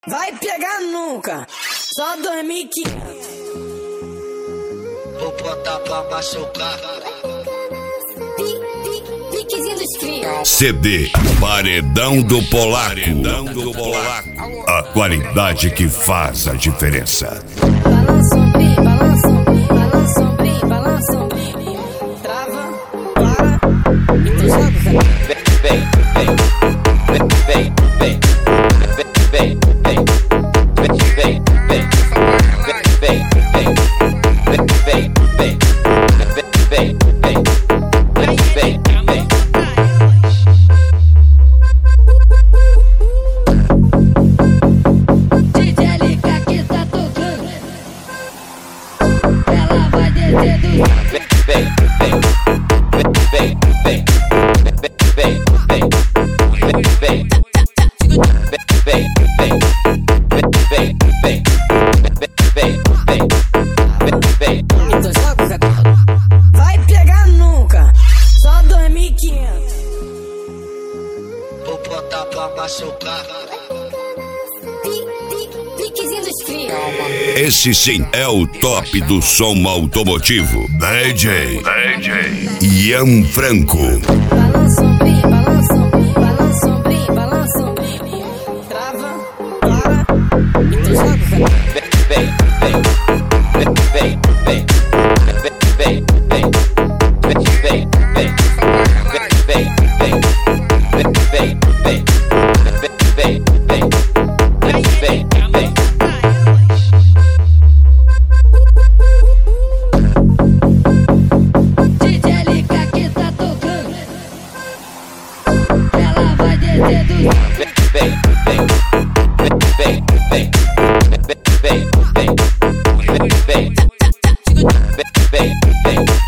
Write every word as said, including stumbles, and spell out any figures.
Vai pegar nunca, só dois mil e quinhentos. Vou botar pra machucar. Piquezinho dos crias. C D Paredão do Polaco. Paredão do Polaco. A qualidade que faz a diferença. Balança ombrim, balança ombrim, balança ombrim, balança ombrim. Trava, para, então joga. Vem, vem, vem, vem, vem, vem, vem, vem, vem, vem, vem, vem, vem, vem, vem, vem. D J L K que tá tocando, ela vai descer do Vem, vem, vem, vem, vem, vem, vem, vem, vem, então joga o cabelo. Vai pegar nunca, só dois mil e quinhentos. vou botar pra machucar. Piquezinho dos crias. Esse sim é o top do som automotivo. D J. D J. Ian Franco. Balança ombrim, balança ombrim, balança ombrim, balança ombrim. Trava, para, então joga o cabelo. Vem, vem, vem, vem, vem, vem, vem, vem, vem, vem, vem, vem, vem, vem, vem, vem, vem. D J L K que tá tocando, ela vai descer do Vem, vem, vem, vem, vem, vem, vem, vem, vem, vem, vem.